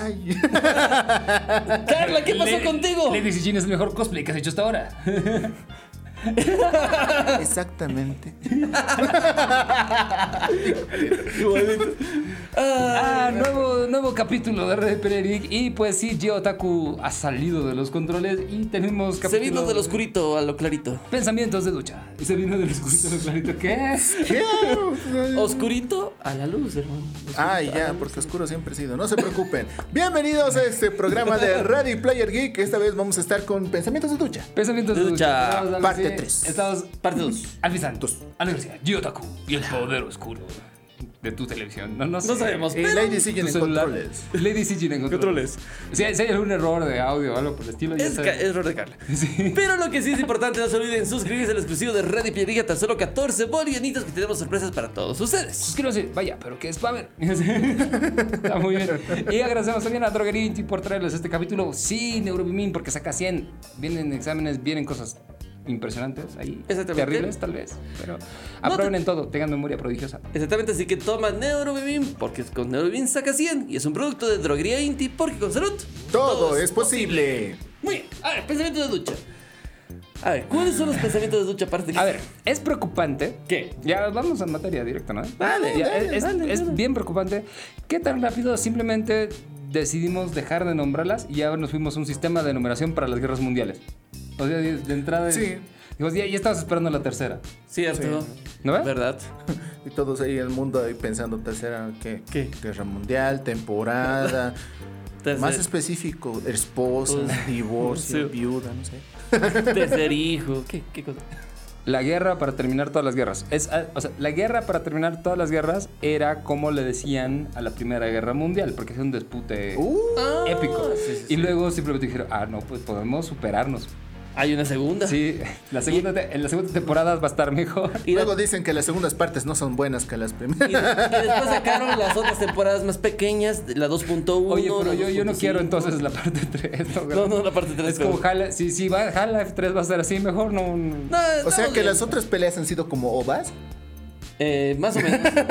Ay. Carla, ¿qué pasó contigo? Lady Sijin es el mejor cosplay que has hecho hasta ahora. Exactamente. Nuevo capítulo de Red Geek. Y pues sí, Gio Otaku ha salido de los controles y tenemos Se vino del oscurito a lo clarito. Pensamientos de ducha. Y se vino del oscurito a lo clarito. ¿Qué? ¿Qué? Oscurito a la luz, hermano. Ay, ya, porque oscuro siempre he sido. No se preocupen. Bienvenidos a este programa de Ready Player Geek. Esta vez vamos a estar con Pensamientos de Ducha. Pensamientos de De ducha. ducha. Vamos a darle Parte así. 3. Estamos Parte 2. avisando a la universidad. Gio Otaku y el poder oscuro de tu televisión. No sé. No sabemos, Y pero Lady siguen Tu en celular. controles. Lady Sijin en controles. Si hay algún error de audio o algo por el estilo, ya es sabes. error de Carla. Sí. Pero lo que sí es importante, no se olviden suscribirse al exclusivo de Ready Player Geek, tan solo 14 bolivianitos que tenemos sorpresas para todos ustedes. Suscríbanse, vaya, pero que es spammer. Está muy bien. Y agradecemos también a Droguería Inti por traerles este capítulo sin Neurobimin, porque saca 100. Vienen exámenes, vienen cosas impresionantes ahí. Exactamente. Terribles, tal vez. Pero aprueben en todo, tengan memoria prodigiosa. Exactamente, así que toma Neurobimin, porque con Neurobimin saca 100 y es un producto de Droguería Inti, porque con salud Todo es posible. Muy bien, a ver, pensamiento de ducha. A ver, ¿cuáles son los pensamientos de ducha aparte de A ver, es preocupante. ¿Qué? Ya vamos a materia directa, ¿no? Dale, Ya, dale, es dale. bien preocupante. ¿Qué tan rápido simplemente decidimos dejar de nombrarlas y ya nos fuimos a un sistema de numeración para las guerras mundiales? O sea, de entrada. Sí. Digo, ya estabas esperando la tercera. Cierto. Sí. ¿No ves? ¿Verdad? Y todos ahí en el mundo ahí pensando tercera, ¿qué? ¿Qué? Guerra mundial, temporada. Más específico, esposa, divorcio, Sí. viuda, no sé. Tercer hijo. ¿Qué cosa? La guerra para terminar todas las guerras. O sea, la guerra para terminar todas las guerras era como le decían a la Primera Guerra Mundial, porque es un dispute épico. Sí, sí, Y luego simplemente dijeron, no, pues podemos superarnos. Hay una segunda. Sí, en la segunda temporada va a estar mejor. Y luego dicen que las segundas partes no son buenas que las Y primeras. después sacaron las otras temporadas más pequeñas, la 2.1. Oye, pero yo no 2.5. quiero entonces la parte 3. No, la parte 3. Es como si Half-Life 3 va a ser así, mejor no. O sea que las otras peleas han sido como ovas. Más o menos. La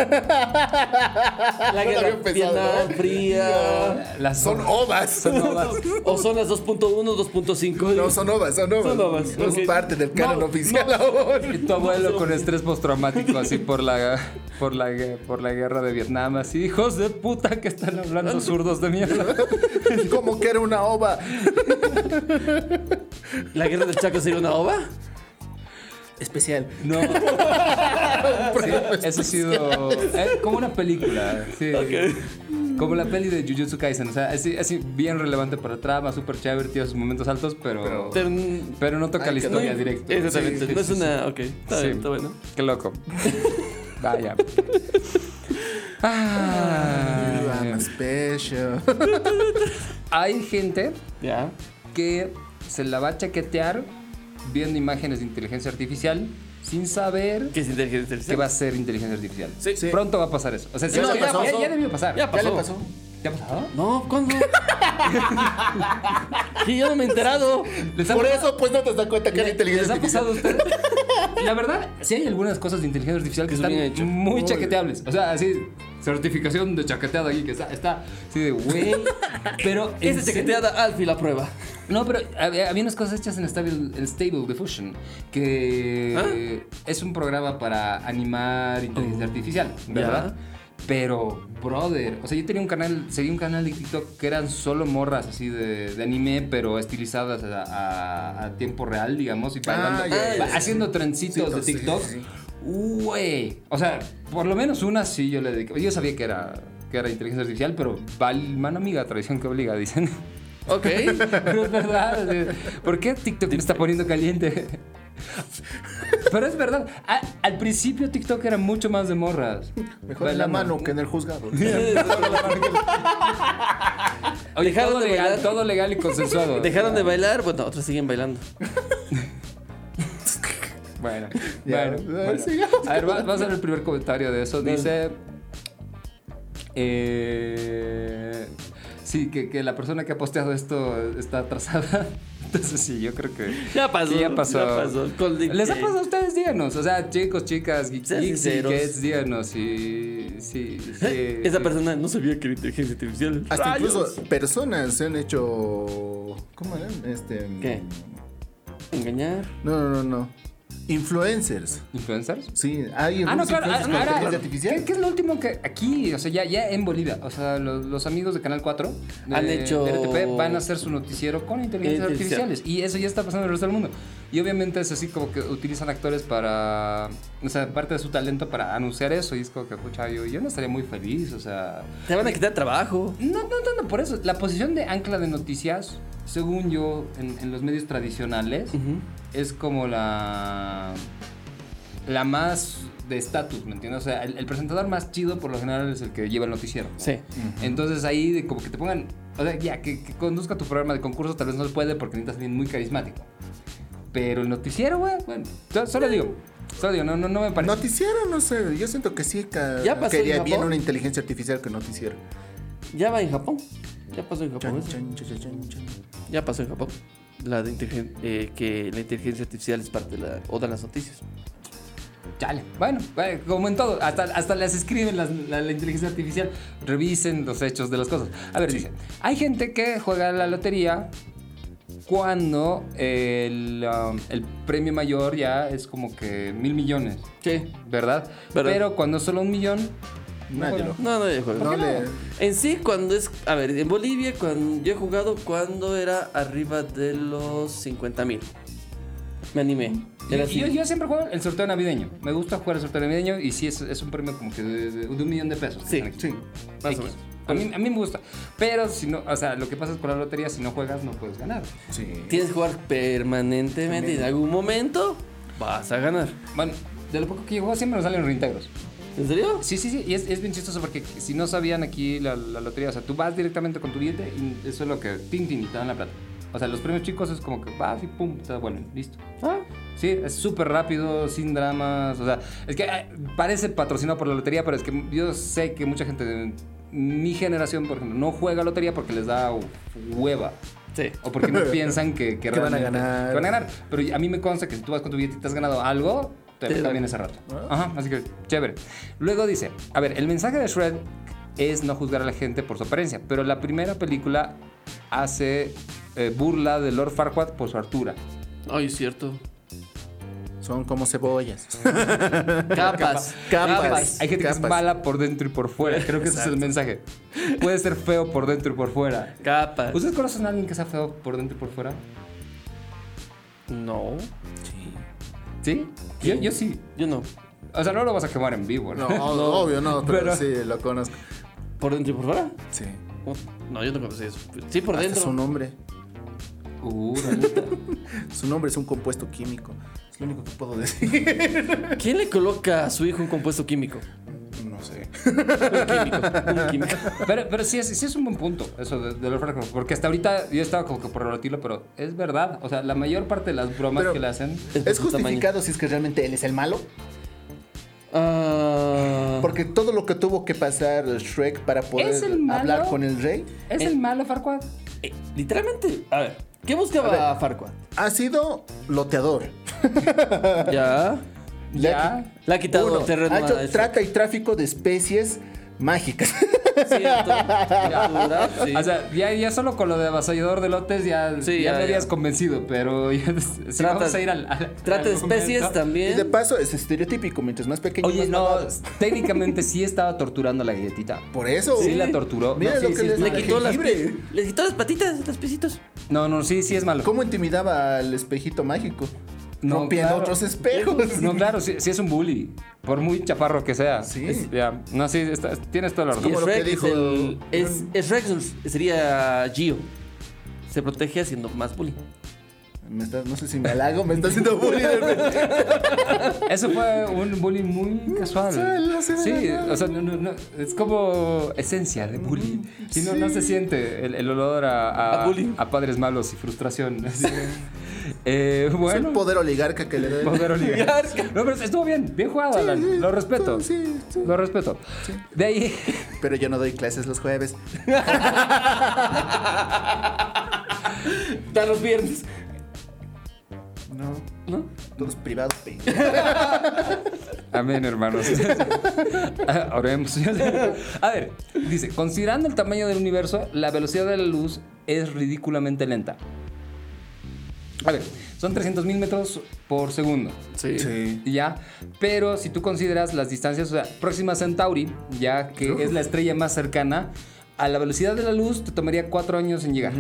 No lo guerra había pensado, Vietnam, ¿no? fría. Son ovas. Son novas. O son las 2.1, 2.5. No, son ovas, son ovas. Son ovas, No ok. es parte del canon No, oficial ahora. Y tu abuelo con estrés postraumático así por la guerra de Vietnam, así, hijos de puta que están hablando zurdos de mierda. Como que era una ova. ¿La guerra del Chaco sería una ova? Especial. No. Sí, eso ha sido como una película, sí. Como la peli de Jujutsu Kaisen, o sea, así bien relevante para la trama, súper chévere, tiene sus momentos altos, pero no toca la historia directa. Exactamente. Sí, no es sí, una. Ok, está Sí. bien, está bueno. Qué loco. Vaya. I'm special. Hay gente Ya. que se la va a chaquetear viendo imágenes de inteligencia artificial sin saber ¿Qué es inteligencia artificial? que va a ser inteligencia artificial. Sí. Sí. Pronto va a pasar eso. O sea, Ya le pasó. ya debió pasar. Ya ¿Ya pasó. le pasó? ¿Ya ha pasado? No, ¿cuándo? Que yo no me he enterado. ¿Les ha Por pasado? eso, pues no te das cuenta que era inteligencia ¿Les ha pasado a artificial. ustedes? La verdad, sí hay algunas cosas de inteligencia artificial que Que son están bien hechas. muy chaqueteables. O sea, así, certificación de chaqueteada aquí, que está así de güey. Pero. ¿en Esa serio? chaqueteada, Alfie la prueba. No, pero había unas cosas hechas en Stable Diffusion, que es un programa para animar inteligencia artificial, ¿verdad? Pero, brother, o sea, yo seguía un canal de TikTok que eran solo morras así de anime, pero estilizadas a tiempo real, digamos, y haciendo trencitos de TikTok. Sí. Güey, o sea, por lo menos una sí yo le dediqué. Yo sabía que era inteligencia artificial, pero mano amiga, tradición que obliga, dicen. Ok. Pero es verdad. ¿Por qué TikTok me está poniendo caliente? Pero es verdad. Al principio TikTok era mucho más de morras. Mejor en la mano que en el juzgado. Oye, Dejaron todo de legal, bailar. todo legal y consensuado. Dejaron de bailar, bueno, otros siguen bailando. Bueno, Ya, bueno. sigamos. A ver, vamos a ver el primer comentario de eso. Dice... Sí, que la persona que ha posteado esto está atrasada. Entonces sí, yo creo que Ya pasó. que ya pasó. Ya pasó. ¿Les ha pasado a ustedes? Díganos. O sea, chicos, chicas, geeks Sean y sinceros. geeks, díganos. Sí. Esa persona no sabía que era inteligencia artificial. Hasta ¡Rayos! incluso personas se han hecho. ¿Cómo eran? ¿Qué? ¿Engañar? No. Influencers. ¿Influencers? Sí, hay No, algunos claro. influencers con Ahora, inteligencia artificial. ¿qué es lo último que aquí, o sea, ya en Bolivia, o sea, los amigos de Canal 4 Han hecho- de RTP van a hacer su noticiero con inteligencias Artificial. artificiales y eso ya está pasando en el resto del mundo. Y obviamente es así como que utilizan actores para, o sea, parte de su talento para anunciar eso y es como que, pucha, yo no estaría muy feliz, o sea... Te van a quitar trabajo. No, por eso. La posición de ancla de noticias, según yo, en los medios tradicionales, es como la más de estatus, ¿me entiendes? O sea, el presentador más chido por lo general es el que lleva el noticiero. Sí. Entonces ahí como que te pongan, o sea, ya, que conduzca tu programa de concurso tal vez no se puede porque necesitas alguien muy carismático. Pero el noticiero, güey, bueno, solo digo, no me parece. Noticiero, no sé. Yo siento que sí ¿Ya pasó quería en bien Japón? una inteligencia artificial que noticiero. Ya va en Japón. Ya pasó en Japón. Chan, eso. chan, chan, chan, chan. Ya pasó en Japón. Que la inteligencia artificial es parte de las noticias. Chale. Bueno, como en todo, hasta les escriben la inteligencia artificial, revisen los hechos de las cosas. A ver, dice, hay gente que juega a la lotería cuando el premio mayor ya es como que 1,000 millones, Sí. ¿verdad? ¿Verdad? Pero cuando es solo 1 millón, Nadie juega. lo- No, yo juego. No qué no? le. En sí, cuando es. A ver, en Bolivia, cuando yo he jugado cuando era arriba de los 50,000. Me animé. Era así. Yo siempre juego el sorteo navideño. Me gusta jugar el sorteo navideño y sí es un premio como que de 1 millón de pesos. Sí, Sí. más o X. menos. A mí me gusta. Pero si no, o sea, lo que pasa es con la lotería, si no juegas, no puedes ganar. Sí. Tienes que jugar permanentemente y en algún momento vas a ganar. Bueno, de lo poco que yo juego siempre nos salen reintegros. ¿En serio? Sí. Y es bien chistoso porque si no sabían aquí la lotería, o sea, tú vas directamente con tu billete y eso es lo que tin y te dan la plata. O sea, los premios chicos es como que vas y pum, te bueno, listo. Ah, Sí, es súper rápido, sin dramas. O sea, es que parece patrocinado por la lotería, pero es que yo sé que mucha gente de mi generación, por ejemplo, no juega lotería porque les da hueva. sí. O porque no piensan que Que van a realmente- ganar. que van a ganar. Pero a mí me consta que si tú vas con tu billete y te has ganado algo, te Te también dan. ese rato. Ah. Ajá, así que chévere. Luego dice, a ver, el mensaje de Shrek es no juzgar a la gente por su apariencia, pero la primera película hace burla de Lord Farquaad por su altura. Ay, es cierto. Son como cebollas. Capas. Capas. Hay gente que es Capas. mala por dentro y por fuera. Creo que ese es el mensaje. Puede ser feo por dentro y por fuera. Capas. ¿Ustedes conocen a alguien que sea feo por dentro y por fuera? No. ¿Sí? Yo sí. Yo no. O sea, no lo vas a quemar en vivo, ¿no? No, obvio no, pero, Pero- sí, lo conozco. ¿Por dentro y por fuera? Sí. No, yo no conocí eso. Sí, por Hasta dentro. su nombre. La neta. Su nombre es un compuesto químico. Es lo único que puedo decir. ¿Quién le coloca a su hijo un compuesto químico? No sé. Un químico. Pero sí es un buen punto eso de Lord Farquaad, porque hasta ahorita yo estaba como que por rebatirlo, pero es verdad. O sea, la mayor parte de las bromas Pero- que le hacen. ¿Es justificado si es que realmente él es el malo? Ah, Porque todo lo que tuvo que pasar Shrek para poder ¿Es el malo? hablar con el rey ¿Es el malo Farquaad? literalmente. A ver, ¿qué buscaba Farquaad? ha sido loteador. Ya. Ya. Le ha quitado Uno, terreno ha hecho a eso. trata y tráfico de especies mágicas. Cierto. Captura, sí. O sea, ya solo con lo de avasallador de lotes ya, Sí, ya ya, me habías ya. convencido, pero ya, si Trata- vamos a ir al Trata de argumento. especies Y de también. paso es estereotípico, mientras más pequeño Oye, más no, malvado. técnicamente sí estaba torturando a la galletita. Por eso. Sí, la torturó. Mira No, lo sí, que sí, les Le da quitó las jengibre. le quitó las patitas, los pesitos. No, sí es malo. ¿Cómo intimidaba al espejito mágico? No, Rompiendo claro. otros espejos. No, claro, sí es un bully. Por muy chaparro que sea. Sí. Ya. No, sí, tienes toda la razón. Como lo que Shrek dijo- es Shrek, sería Gio. Se protege haciendo más bullying. No sé si me halago, me está haciendo bullying. Eso fue un bullying muy casual. no se ve Sí, nada. o sea, no, es como esencia de bullying. Si no se siente el olor A bullying. a padres malos y frustración. Así. Es Bueno. el poder oligarca que le da. Poder oligarca. No, pero estuvo bien jugado, Alan. sí, Lo respeto. sí. Lo respeto. Sí. De ahí. Pero yo no doy clases los jueves. Da los viernes. No. ¿No? Todos privados. Amén, hermanos. Oremos. A ver, dice, considerando el tamaño del universo, la velocidad de la luz es ridículamente lenta. A ver, son 300.000 metros por segundo. Sí. Ya, pero si tú consideras las distancias, o sea, Próxima Centauri, ya que es la estrella más cercana, a la velocidad de la luz te tomaría 4 años en llegar.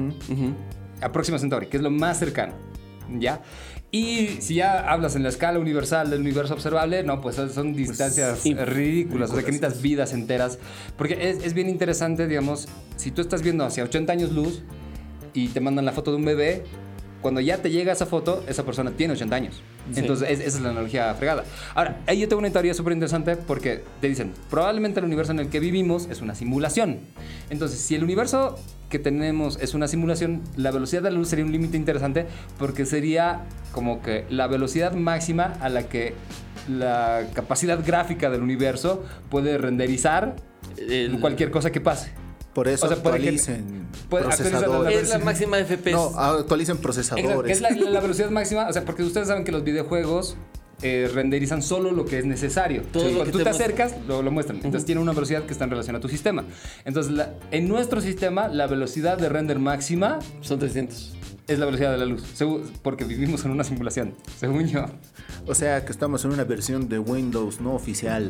A Próxima Centauri, que es lo más cercano. ¿Ya? Y si ya hablas en la escala universal del universo observable, no, pues son distancias ridículas, o sea, que necesitas vidas enteras. Porque es bien interesante, digamos, si tú estás viendo hacia 80 años luz y te mandan la foto de un bebé, cuando ya te llega esa foto, esa persona tiene 80 años. Sí. Entonces, esa es la analogía fregada. Ahora, ahí yo tengo una teoría súper interesante porque te dicen, probablemente el universo en el que vivimos es una simulación. Entonces, si el universo que tenemos es una simulación, la velocidad de la luz sería un límite interesante porque sería como que la velocidad máxima a la que la capacidad gráfica del universo puede renderizar cualquier cosa que pase. Por eso O sea, puede que- actualicen puede actualizar procesadores. Es la máxima FPS. No, actualicen Exacto, que procesadores. es la velocidad máxima, o sea, porque ustedes saben que los videojuegos renderizan solo lo que es necesario. Todo lo Cuando que tú te te muestra. acercas, lo muestran. Entonces tiene una velocidad que está en relación a tu sistema. Entonces, en nuestro sistema, la velocidad de render máxima Son 300. es la velocidad de la luz, porque vivimos en una simulación, según yo. O sea que estamos en una versión de Windows no oficial.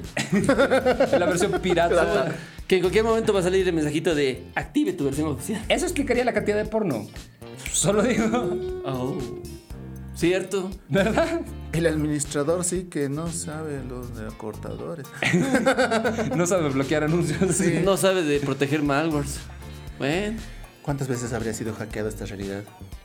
La versión pirata. Que en cualquier momento va a salir el mensajito de active tu versión oficial. Eso explicaría la cantidad de porno. Solo digo, Oh. ¿Cierto? ¿verdad? El administrador sí que no sabe los de acortadores. No sabe bloquear anuncios. Sí. No sabe de proteger malwares. Bueno, ¿Cuántas veces habría sido hackeado esta realidad?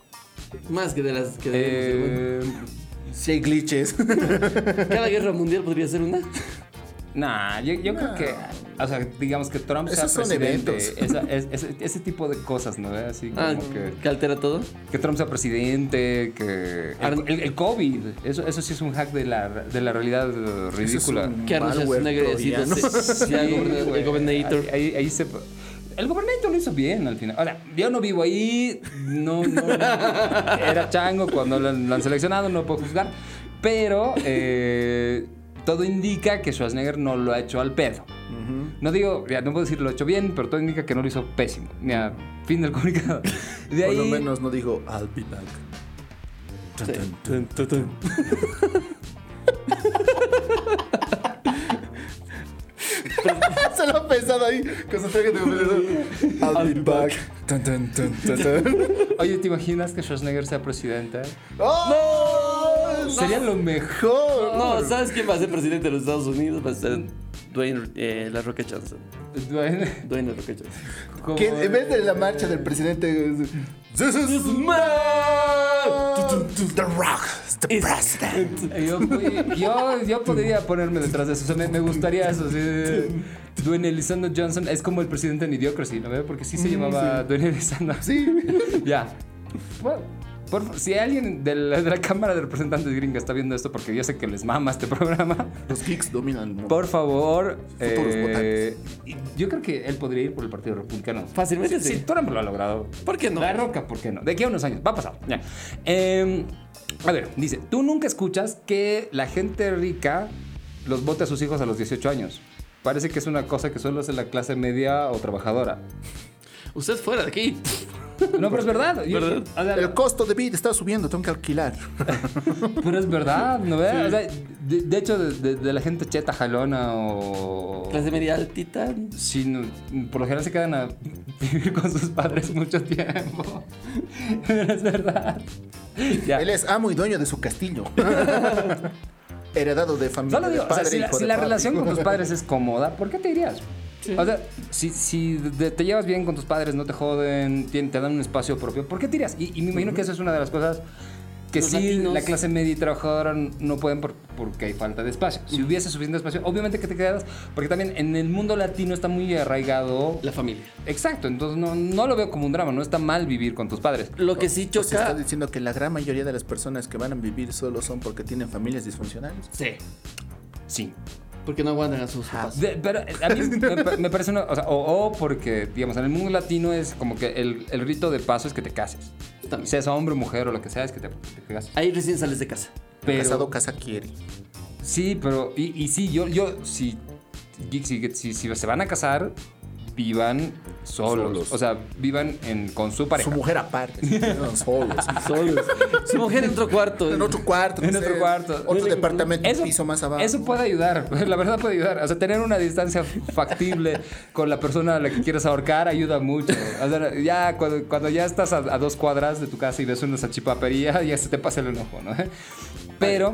más que de las que debemos ser, Si hay glitches. bueno. Cada guerra mundial podría ser una. Nah, yo creo que, o sea, digamos que Trump sea Esos son presidente, eventos. ese tipo de cosas, ¿no? Así como Ah, que altera todo. Trump sea presidente, que el COVID, eso sí es un hack de la realidad ridícula. un Que Arnold malware Schwarzenegger haya sido troyano. sea el gobernator. Ahí se... El gobernador lo hizo bien al final. Ahora, yo no vivo ahí, no era chango cuando lo han seleccionado, no puedo juzgar, pero todo indica que Schwarzenegger no lo ha hecho al pedo. No digo, ya no puedo decir lo ha hecho bien, pero todo indica que no lo hizo pésimo. Ya, fin del comunicado. De Por lo ahí, menos no digo I'll be back. Sí. Se lo ha pensado ahí. Concentréjate con eso. I'll be back. oye, ¿te imaginas que Schwarzenegger sea presidente? ¡Oh! Sería lo mejor. No, ¿sabes quién va a ser presidente de los Estados Unidos? Va a ser Dwayne La Roca Johnson. Dwayne, Dwayne La Roca Johnson. como- Que en vez de la marcha del presidente, This is Man. The Rock, the president. Yo podría ponerme detrás de eso. O sea, me gustaría eso. ¿Sí? Dwayne Elizondo Johnson es como el presidente en Idiocracy, ¿no? Porque sí se llamaba Dwayne Elizondo. Sí. Ya. Bueno, si alguien de la Cámara de Representantes gringa está viendo esto, porque yo sé que les mama este programa, Los geeks dominan el mundo. por favor. Futuros votantes. Yo creo que él podría ir por el Partido Republicano. Fácilmente Sí, sí. Trump lo ha logrado. ¿Por qué no? La Roca, ¿por qué no? De aquí a unos años, va a pasar. Ya. A ver, dice, tú nunca escuchas que la gente rica los vote a sus hijos a los 18 años. Parece que es una cosa que solo hace la clase media o trabajadora. Usted fuera de aquí. No, pero es verdad. ¿Verdad? O sea, El costo de vida está subiendo, tengo que alquilar. pero es verdad, ¿no ves? O sea, de hecho, de la gente cheta, jalona o... Clase media altita. Sí, por lo general se quedan a vivir con sus padres mucho tiempo. Pero es verdad. Ya. Él es amo y dueño de su castillo. Heredado de familia. Solo digo, de o sea, padre, si hijo la de papi. relación con tus padres es cómoda, ¿por qué te irías? Sí. O sea, si te llevas bien con tus padres, no te joden, te dan un espacio propio, ¿por qué te irías? Y me imagino que esa es una de las cosas que Los sí, latinos. la clase media y trabajadora no pueden porque hay falta de espacio. Si hubiese suficiente espacio, obviamente que te quedas, porque también en el mundo latino está muy arraigado. La familia. Exacto, entonces no lo veo como un drama, no está mal vivir con tus padres. Lo que sí O sea, choca. está diciendo que la gran mayoría de las personas que van a vivir solo son porque tienen familias disfuncionales. Sí. Sí. Porque no aguantan a sus papás. Pero a mí me parece una. O sea, o porque, digamos, en el mundo latino es como que el rito de paso es que te cases. También. Seas hombre, mujer o lo que sea, es que te cases. Ahí recién sales de casa. Pero, Casado, casa quiere. sí, pero. Y sí, si se van a casar, vivan solos. O sea, vivan con su pareja. Su mujer aparte. No, solos. Solos. Su mujer en otro cuarto. En otro cuarto. En no otro sé, cuarto. Otro departamento, un piso más abajo. Eso puede ayudar, la verdad puede ayudar. O sea, tener una distancia factible con la persona a la que quieres ahorcar ayuda mucho. O sea, ya cuando ya estás a 2 cuadras de tu casa y ves una salchipapería, ya se te pasa el enojo, ¿no? Pero,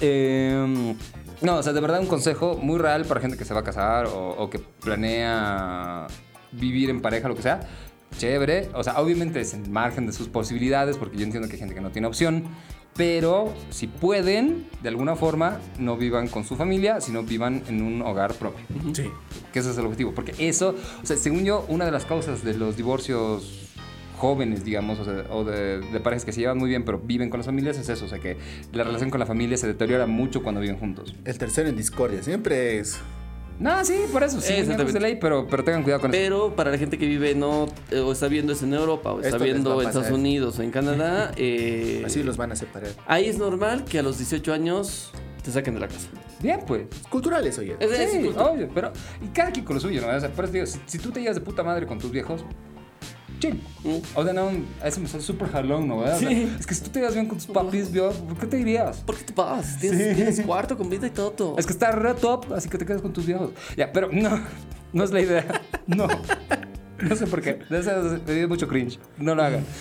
no, o sea, de verdad un consejo muy real para gente que se va a casar o que planea vivir en pareja, lo que sea. Chévere, o sea, obviamente es en margen de sus posibilidades, porque yo entiendo que hay gente que no tiene opción, pero si pueden, de alguna forma, no vivan con su familia, sino vivan en un hogar propio. Sí. Que ese es el objetivo, porque eso, o sea, según yo, una de las causas de los divorcios jóvenes, digamos, o de parejas que se llevan muy bien, pero viven con las familias, es eso, o sea, que la relación con la familia se deteriora mucho cuando viven juntos. El tercero en discordia. Siempre es. No, sí, por eso, sí, Exactamente. de ley, pero tengan cuidado con eso. Pero para la gente que vive o está viendo eso en Europa o está Esto les va viendo a en pasar. Estados Unidos o en Canadá, Así los van a separar. ahí es normal que a los 18 años te saquen de la casa. Bien, pues. Culturales, oye. Es Sí, cultura. obvio, pero y cada quien con lo suyo, ¿no? O sea, por eso digo, si tú te llevas de puta madre con tus viejos, chill. O sea, no, a eso me sale súper jalón, ¿no? ¿Verdad? O sea, Sí. es que si tú te llevas bien con tus papis, ¿por qué te irías? ¿Por qué te vas? Tienes cuarto, comida y todo. Es que está re top, así que te quedas con tus viejos. Ya, pero no es la idea. No. No sé por qué. Me dio mucho cringe. No lo hagan.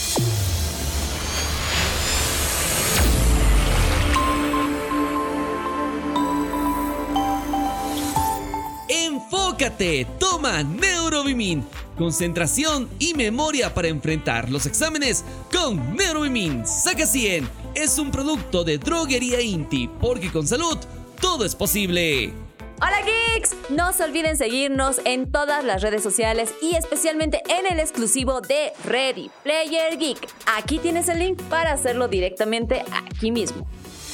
Enfócate, toma Neurobimin. Concentración y memoria para enfrentar los exámenes con Neurobimin. Saca 100. Es un producto de Droguería Inti, porque con salud todo es posible. Hola geeks, no se olviden seguirnos en todas las redes sociales y especialmente en el exclusivo de Ready Player Geek. Aquí tienes el link para hacerlo directamente aquí mismo.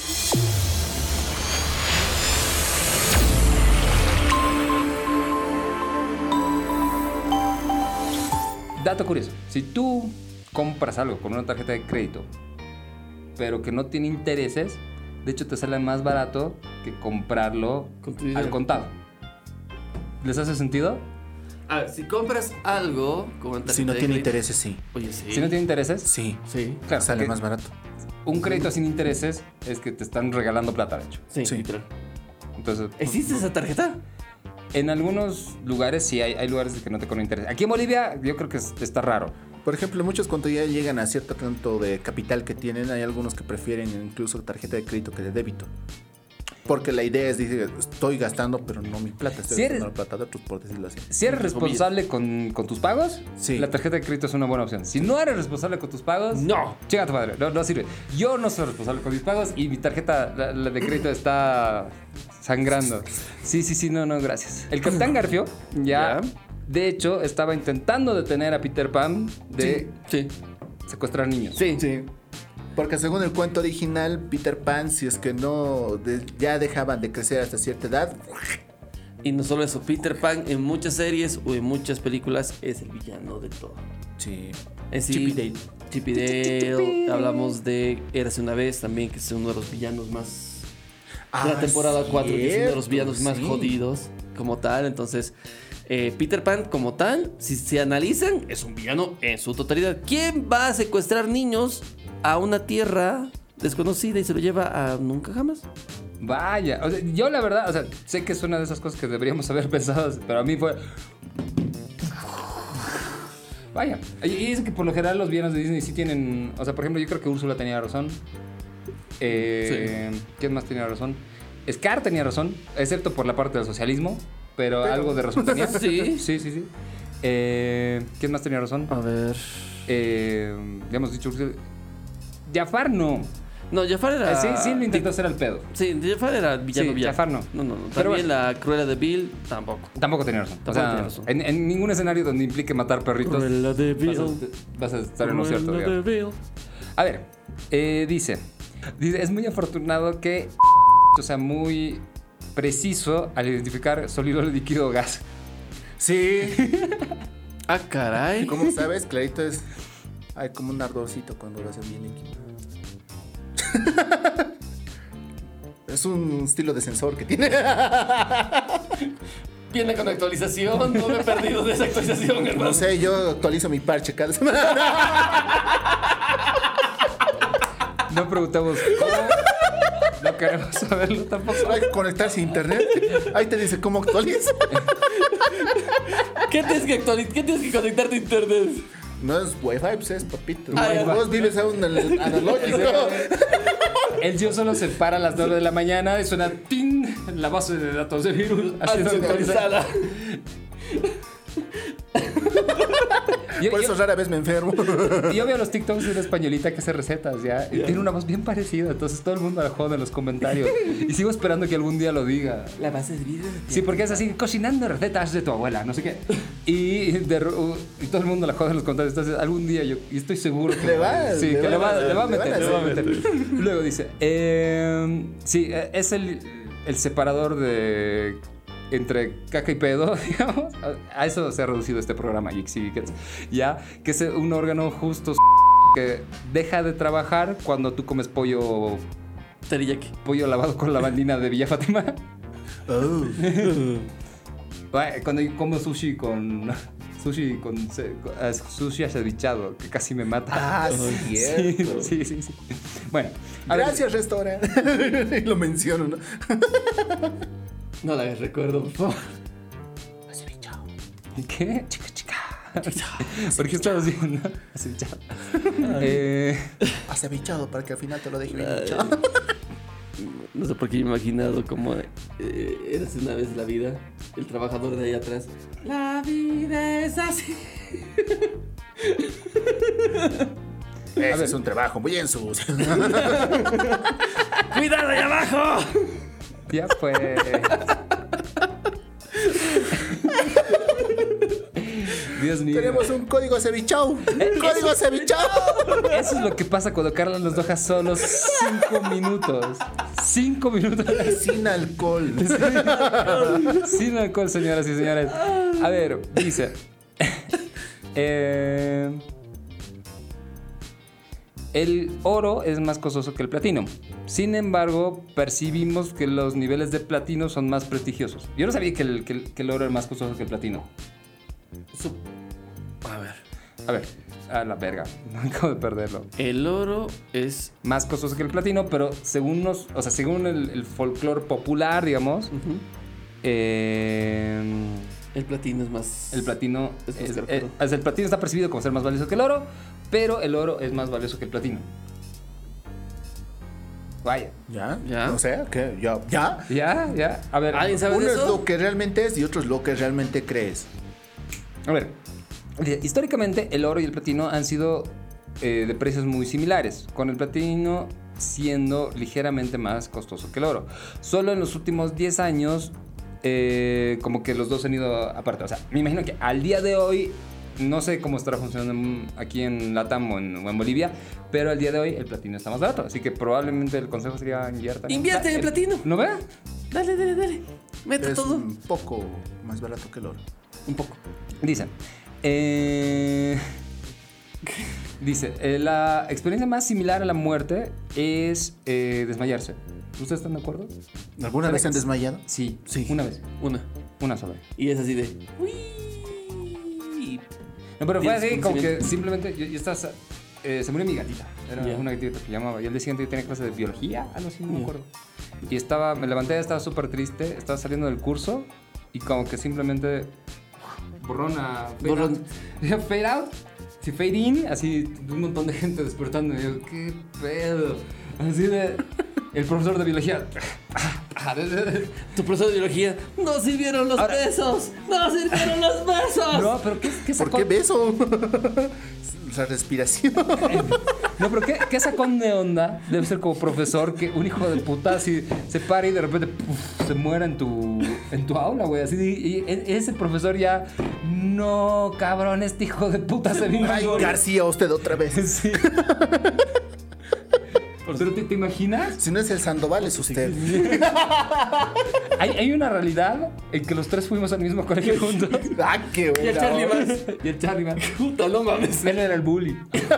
Dato curioso. Si tú compras algo con una tarjeta de crédito, pero que no tiene intereses, de hecho te sale más barato que comprarlo Con tu dinero. al contado. ¿Les hace sentido? A ver, si compras algo como en Si no tarjeta de tiene crédito- intereses, sí. Oye, sí. Si no tiene intereses, Sí. Sí. claro, Sale porque más barato. un crédito sin intereses es que te están regalando plata, de hecho. Sí, Sí. literal. Entonces, ¿Existe esa tarjeta? en algunos lugares sí hay lugares que no te cobran interés. Aquí en Bolivia yo creo que está raro. Por ejemplo, muchos cuando ya llegan a cierto tanto de capital que tienen, hay algunos que prefieren incluso tarjeta de crédito que de débito. Porque la idea es decir, estoy gastando, pero no mi plata, estoy Si eres- gastando la plata de otros, por decirlo así. Si eres responsable con tus pagos, Sí. la tarjeta de crédito es una buena opción. Si no eres responsable con tus pagos, No. Chica tu madre, no sirve. Yo no soy responsable con mis pagos y mi tarjeta, la de crédito, está sangrando. Sí, no, gracias. El Capitán Garfio ya, de hecho, estaba intentando detener a Peter Pan de Sí. secuestrar niños. Sí. Sí. Porque según el cuento original, Peter Pan, si es que no ya dejaban de crecer hasta cierta edad, Y no solo eso, Peter Pan en muchas series o en muchas películas es el villano de todo. sí. En sí, Chip y Dale. Chip y Dale. Hablamos de Érase una vez también, que es uno de los villanos más. De la temporada 4, que es uno de los villanos más sí. jodidos como tal. Entonces, Peter Pan como tal, si se analizan, es un villano en su totalidad. ¿Quién va a secuestrar niños a una tierra desconocida y se lo lleva a nunca jamás? Vaya, o sea, yo la verdad, o sea, sé que es una de esas cosas que deberíamos haber pensado, pero a mí fue... Vaya, y es que por lo general los villanos de Disney sí tienen... O sea, por ejemplo, yo creo que Úrsula tenía razón. ¿Quién más tenía razón? Scar tenía razón, excepto por la parte del socialismo, pero algo de razón tenía. Sí. Sí. ¿Quién más tenía razón? A ver. Ya hemos dicho... Jafar no. No, Jafar era... Sí lo intentó hacer al pedo. Sí, Jafar era villano. Sí, Jafar no. No. Pero También bueno. la Cruella de Vil, tampoco. Tampoco tenía razón. Tampoco tenía razón. En ningún escenario donde implique matar perritos Cruella de Vil. vas a estar en lo cierto, Cruella de digamos. Vil. A ver, dice, es muy afortunado que, o sea, muy preciso al identificar sólido, líquido o gas. Sí. Ah, caray. ¿Cómo sabes? Clarito es. Hay como un ardorcito cuando lo hacen bien líquido. Es un estilo de sensor que tiene. Viene con actualización. No me he perdido de esa actualización, hermano. No sé, yo actualizo mi parche cada semana. No preguntamos cómo, no queremos saberlo tampoco. Hay que conectarse a internet. Ahí te dice cómo actualiza. ¿Qué tienes que actualizar? ¿Qué tienes que conectarte a internet? No es Wi-Fi, pues es papito. Ah, ya. Vos vives aún en el analógico. El tío solo se para a las 9 de la mañana y suena ¡tin! La base de datos de virus. Así Desactualizada. Por eso rara vez me enfermo. Yo veo los TikToks de una españolita que hace recetas, ¿ya? Y tiene una voz bien parecida, entonces todo el mundo la joda en los comentarios. Y sigo esperando que algún día lo diga. La base de virus. Sí, porque es así, cocinando recetas de tu abuela, no sé qué. Y todo el mundo la joda en los comentarios. Entonces, algún día yo estoy seguro que Le va a meter. hacer. Luego dice, sí, es el separador de entre caca y pedo, digamos. A eso se ha reducido este programa, Geeks y Geekets. Ya, que es un órgano justo que deja de trabajar cuando tú comes pollo lavado con lavandina de Villa Fátima. Oh. Cuando yo como sushi acevichado, que casi me mata. Ah, cierto. Sí. Bueno, a ver. Gracias, restaurante. Lo menciono, ¿no? No la recuerdo, por favor. ¿Qué? Chica. ¿Por qué estás diciendo acevichado? Acevichado para que al final te lo deje bien dicho. No sé por qué me he imaginado como eras una vez la vida, el trabajador de ahí atrás. La vida es así. Ese es un trabajo muy sucio. ¡Cuidado ahí abajo! Ya fue. Dios mío. Tenemos un código acevichado. ¡Código acevichado! Eso es lo que pasa cuando Carlos nos deja solos 5 minutos. 5 minutos. Sin alcohol. Sin alcohol, señoras y señores. A ver, dice. El oro es más costoso que el platino. Sin embargo, percibimos que los niveles de platino son más prestigiosos. Yo no sabía que el oro era más costoso que el platino. A ver, a la verga. Acabo de perderlo. El oro es Más costoso que el platino, pero según el folclore popular, digamos, el platino es más. el platino Es más el platino está percibido como ser más valioso que el oro, pero el oro es más valioso que el platino. Vaya. ¿Ya? O sea, ¿qué? ¿Ya? Ya. A ver. ¿Alguien sabe Uno de es eso? lo que realmente es y otro es lo que realmente crees. A ver. Históricamente, el oro y el platino han sido de precios muy similares, con el platino siendo ligeramente más costoso que el oro. Solo en los últimos 10 años, como que los dos han ido aparte. O sea, me imagino que al día de hoy, no sé cómo estará funcionando aquí en Latam o en Bolivia, pero al día de hoy el platino está más barato. Así que probablemente el consejo sería Invierte en el platino. ¿No ve? Dale. Mete Es todo. un poco más barato que el oro. Un poco. Dice, la experiencia más similar a la muerte es desmayarse. ¿Ustedes están de acuerdo? ¿Alguna vez han desmayado? Sí, Sí. una vez. Una sola. Y es así de. No, pero fue ¿Tienes así como que conocimiento? simplemente yo estaba... se murió mi gatita. Era Ya. una gatita que llamaba. Y al día siguiente yo tenía clase de biología, algo así, no me acuerdo. Y me levanté, estaba súper triste, estaba saliendo del curso y como que simplemente... Borrón. Fade out. Sí, fade in. Así, un montón de gente despertando. Y yo, ¿qué pedo? Así de... El profesor de biología... Tu profesor de biología. No sirvieron los besos. No sirvieron los besos. No, pero ¿qué ¿Por sacó? qué beso? la respiración. No, pero qué sacón de onda debe ser como profesor que un hijo de puta así se para y de repente se muera en tu aula, güey. Así, y ese profesor ya, no, cabrón, este hijo de puta se vino. Ay, García, usted otra vez. Sí. Pero ¿te imaginas? Si no es el Sandoval, es usted. Hay una realidad en que los tres fuimos al mismo colegio juntos. Ah, qué Y el Charlie bueno. más. Y el Charlie, man. Puta, no mames. Él era el bully.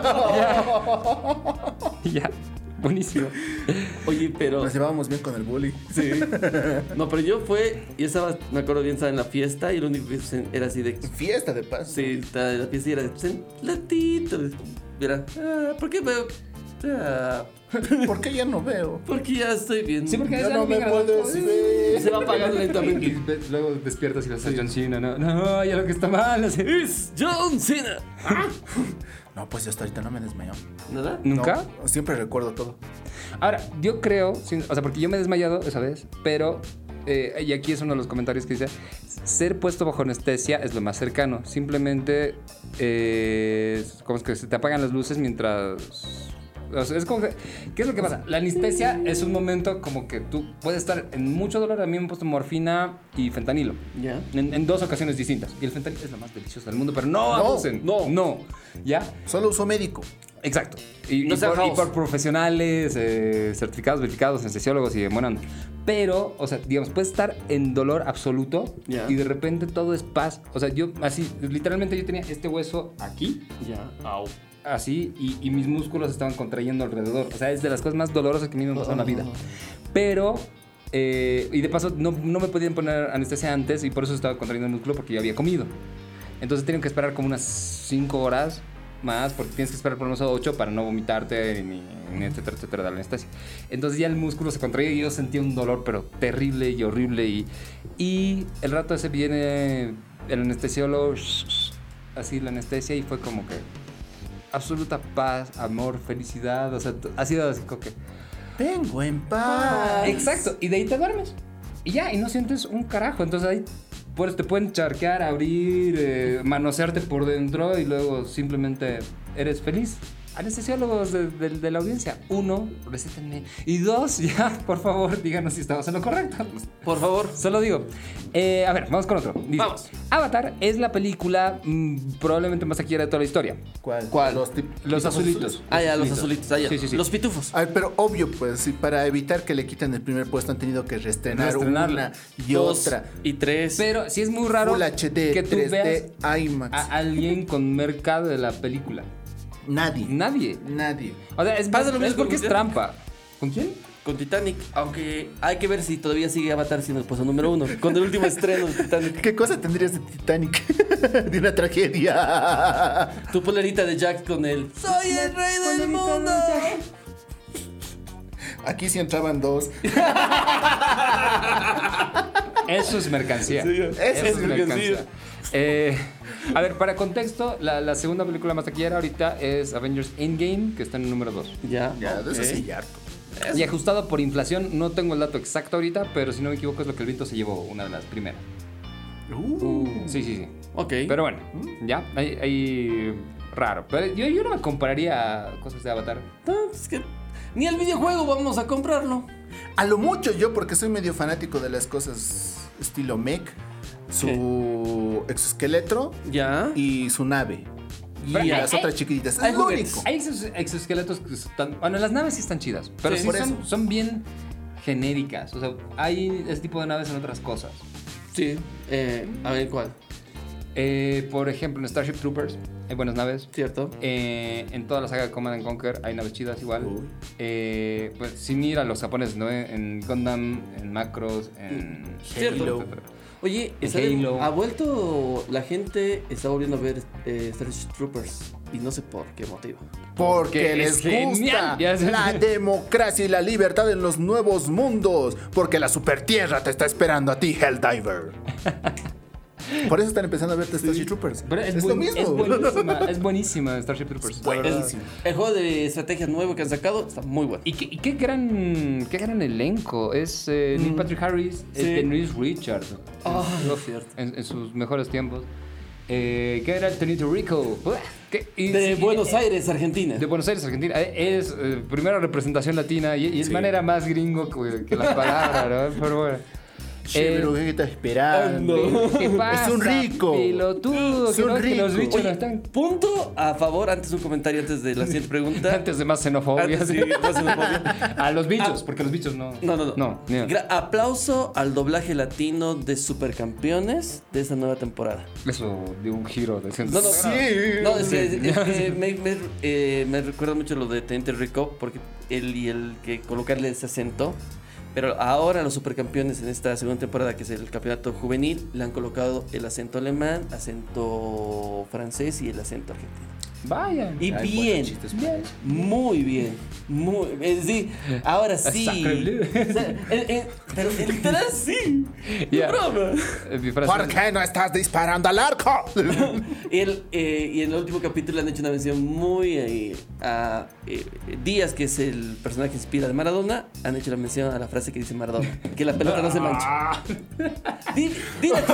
Ya. Buenísimo. Oye, pero. Nos llevábamos bien con el bully. Sí. No, pero yo estaba, me acuerdo bien, estaba en la fiesta y lo único que era así de. Fiesta de paz. Sí, estaba en la fiesta y era de. Latito. Mira, ¿por qué veo? ¿Por qué ya no veo? Porque ya estoy bien. Sí, porque Ya es no me puedes Y ver. se va apagando lentamente. Y luego despiertas y vas a John Cena. No, ya lo que está mal. Así. Es John Cena. No, pues yo hasta ahorita no me desmayó. ¿Nada? ¿Nunca? No, siempre recuerdo todo. Ahora, yo creo, o sea, porque yo me he desmayado esa vez, pero, y aquí es uno de los comentarios que dice, ser puesto bajo anestesia es lo más cercano. Simplemente, como es que se te apagan las luces mientras... O sea, es como que, ¿qué es lo que pasa? La anestesia es un momento como que tú puedes estar en mucho dolor. A mí me han puesto morfina y fentanilo. Ya. En dos ocasiones distintas. Y el fentanilo es lo más delicioso del mundo, pero no No, abusen. no. ¿Ya? Solo uso médico. Exacto. Y, No y sea por, y house. por profesionales, certificados, verificados, anestesiólogos y de buena onda. Pero, o sea, digamos, puedes estar en dolor absoluto Ya. y de repente todo es paz. O sea, yo así, literalmente yo tenía este hueso aquí, Ya. Au. así, y mis músculos estaban contrayendo alrededor. O sea, es de las cosas más dolorosas que a mí me han pasado en la vida. Pero, y de paso, no me podían poner anestesia antes y por eso estaba contrayendo el músculo porque yo había comido. Entonces tenía que esperar como unas 5 horas más porque tienes que esperar por unos 8 para no vomitarte ni etcétera, etcétera, de la anestesia. Entonces ya el músculo se contraía y yo sentía un dolor pero terrible y horrible y el rato ese viene el anestesiólogo, así la anestesia y fue como que absoluta paz, amor, felicidad, o sea, ha sido así como que... Vengo en paz. Exacto, y de ahí te duermes. Y ya, y no sientes un carajo. Entonces ahí pues, te pueden charquear, abrir, manosearte por dentro y luego simplemente eres feliz. Anestesiólogos de la audiencia. 1, recétenme. Y 2, ya, por favor, díganos si estamos en lo correcto. Por favor. Solo digo. A ver, vamos con otro. Dice, Vamos. Avatar es la película probablemente más taquillera de toda la historia. ¿Cuál? Los azulitos. Ah, ya, los azulitos. Ah, ya. Sí, sí, sí. Los pitufos. A ver, pero obvio, pues, sí, para evitar que le quiten el primer puesto han tenido que reestrenarla una y 2 otra. y 3. Pero sí es muy raro Full HD, que tú 3D, veas IMAX. a alguien con mercado de la película. Nadie. Nadie. Nadie. O sea, es Pasa lo mismo porque con es Titanic. trampa. ¿Con quién? Con Titanic. Aunque hay que ver si todavía sigue Avatar siendo el puesto número 1. Con el último estreno de Titanic. ¿Qué cosa tendrías de Titanic? De una tragedia. Tu polerita de Jack con el ¡Soy el rey del mundo! Aquí sí entraban 2. Eso es mercancía. Eso es mercancía. A ver, para contexto, la segunda película más taquillera ahorita es Avengers Endgame, que está en el número 2. Ya. Ya, de eso ok. sí, ya harto. Y ajustado por inflación, no tengo el dato exacto ahorita, pero si no me equivoco es lo que el viento se llevó, una de las primeras. Sí, sí, sí. Ok. Pero bueno, ya, ahí raro. Pero yo no me compararía a cosas de Avatar. No, es que ni el videojuego vamos a comprarlo. A lo mucho yo, porque soy medio fanático de las cosas estilo mech, su exoesqueleto Ya. y su nave. Y Pero las hay- otras chiquititas. hay Es lo juguetes. único. Hay exoesqueletos que están... Bueno, las naves sí están chidas, pero Sí, sí por eso. son bien genéricas. O sea, hay ese tipo de naves en otras cosas. Sí. A ver cuál. Por ejemplo, en Starship Troopers hay buenas naves. ¿Cierto? En toda la saga de Command and Conquer hay naves chidas igual. Uy. Pues sin ir a los japoneses, ¿no? En Gundam, en Macros, en Cierto. Halo, etcétera. Oye, En está Halo. ha vuelto la gente está volviendo a ver Starship Troopers y no sé por qué motivo. Porque es les gusta genial. Ya sé. la democracia y la libertad en los nuevos mundos. Porque la supertierra te está esperando a ti, Helldiver. Por eso están empezando a ver Starship Troopers. Pero es lo mismo. Es buenísima Starship Troopers. la El, verdad. el juego de estrategia nuevo que han sacado está muy bueno. Y qué gran elenco. Es Neil Patrick Harris, Sí. Denise Richard. Ah, en, cierto. en sus mejores tiempos. ¿Qué era el Teniente Rico? De Buenos Aires, Argentina. De Buenos Aires, Argentina. Es primera representación latina y es manera más gringo que las palabras, ¿no? Pero bueno. Che, pero ¿qué estás esperando? ¿Qué pasa? Es un rico. Pelotudo, Es un que rico. los bichos no están. Punto a favor, antes un comentario antes de la siguiente pregunta. Antes de más xenofobia. Antes, sí, más xenofobia. A los bichos, porque los bichos no. No. Aplauso al doblaje latino de Supercampeones de esta nueva temporada. Eso dio un giro de No, Sí. No, es que me recuerda mucho lo de Teniente Rico, porque el que colocarle ese acento. Pero ahora los Supercampeones en esta segunda temporada, que es el campeonato juvenil, le han colocado el acento alemán, acento francés y el acento argentino. Vaya. Y Hay bien, buenos chistes para eso. muy bien, es decir, ahora sí. Sacre. O sea, pero entrar sí. Ya. Broma. Mi frase- ¿Por qué no estás disparando al arco? Y en el último capítulo han hecho una mención muy a Díaz, que es el personaje que inspira de Maradona. Han hecho la mención a la frase que dice Maradona: que la pelota no se mancha. Di la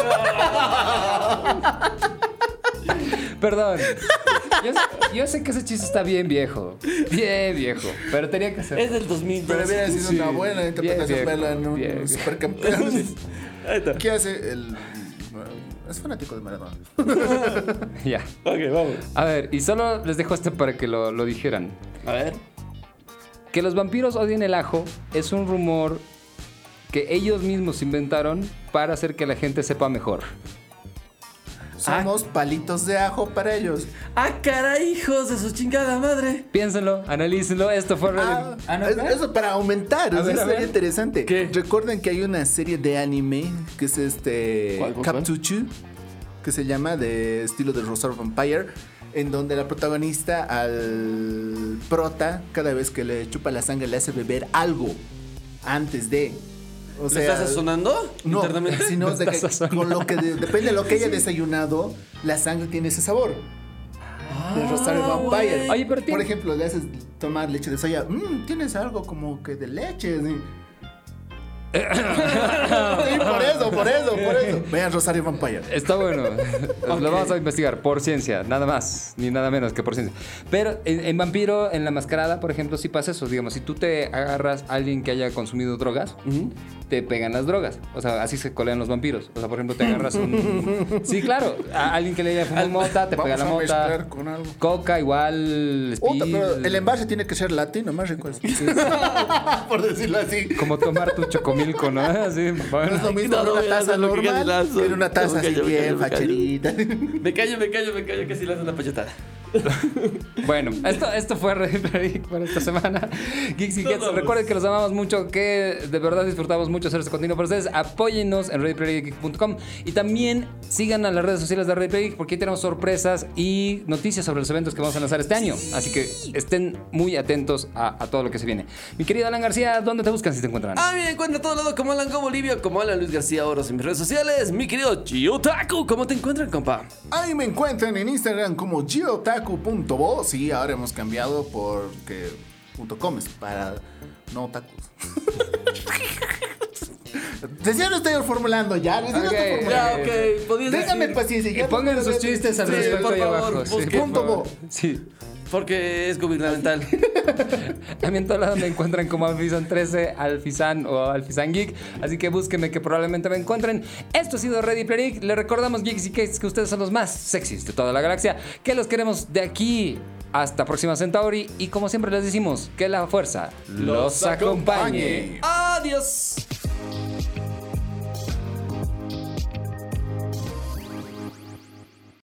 Perdón. Yo sé que ese chiste está bien viejo. Bien viejo. Pero tenía que es ser. del 2002. Pero hubiera sido Sí. una buena interpretación Bien, verla en bien. un Supercampeones. Ahí está. ¿Qué hace el...? Es fanático de Maradona. Ya. Ok, vamos. A ver, y solo les dejo para que lo dijeran. A ver. Que los vampiros odien el ajo es un rumor que ellos mismos inventaron para hacer que la gente sepa mejor. Somos palitos de ajo para ellos. ¡Ah, caray, hijos de su chingada madre! Piénsenlo, analícenlo. Esto fue Ah, ¿no? eso para aumentar, A ver, eso a ver. sería interesante. ¿Qué? Recuerden que hay una serie de anime que es ¿Cuál? Captuchu, que se llama de estilo de Rosario Vampire, en donde la protagonista al prota, cada vez que le chupa la sangre, le hace beber algo antes de. O ¿Le estás sazonando no, internamente? sino de que Estás con lo que depende de lo que haya desayunado, la sangre tiene ese sabor. De Rosario Vampire. Oye, pero Por ejemplo, le haces tomar leche de soya. Tienes algo como que de leche. Sí, Sí, por eso. Vean Rosario Vampire. Está bueno. Lo vamos a investigar por ciencia, nada más, ni nada menos que por ciencia. Pero en Vampiro, en La Mascarada, por ejemplo, sí pasa eso. Digamos, si tú te agarras a alguien que haya consumido drogas, te pegan las drogas. O sea, así se colean los vampiros. O sea, por ejemplo, te agarras un... Sí, claro. A alguien que le haya fumado mota, te pega la Vamos a mota. mezclar con algo. Coca, igual, Puta, speed. pero el envase tiene que ser latino, más rico es. Por decirlo así. Como tomar tu chocomilco, ¿no? Así, No bueno. es lo mismo No, en una voy a taza hacer lo que normal casi que en una taza así bien facherita. Me callo, que si le hacen una pachetada. Bueno, esto fue Ready Player Geek por esta semana. Geeks y Gets, recuerden que los amamos mucho, que de verdad disfrutamos mucho hacer este contenido para ustedes. Apóyennos en readyplayergeek.com y también sigan a las redes sociales de Ready Player Geek, porque aquí tenemos sorpresas y noticias sobre los eventos que vamos a lanzar este año. Así que estén muy atentos a todo lo que se viene. Mi querido Alan García, ¿dónde te buscan si te encuentran? A mí me encuentran a todo lado como Alan Go Bolivia, como Alan Luis García Oros en mis redes sociales. Mi querido Chiotaku, ¿cómo te encuentran, compa? Ahí me encuentran en Instagram como giotaku.voz y ahora hemos cambiado porque .com es para no otakus. Recién lo estoy formulando ya. Recién lo estoy Ok, formulando. Ya, ok, podías Déjame decir- paciencia. Y ya pongan no sus puedo- chistes al Sí, respecto por ahí favor, abajo. busquen. por Punto favor. bo. Sí. Porque es gubernamental. También todos lados me encuentran como Alfizan 13, Alfizan o Alfizan Geek. Así que búsquenme que probablemente me encuentren. Esto ha sido Ready Player Geek. Les recordamos, Geeks y Cakes, que ustedes son los más sexys de toda la galaxia. Que los queremos de aquí hasta Próxima Centauri. Y como siempre les decimos, que la fuerza los acompañe. Adiós.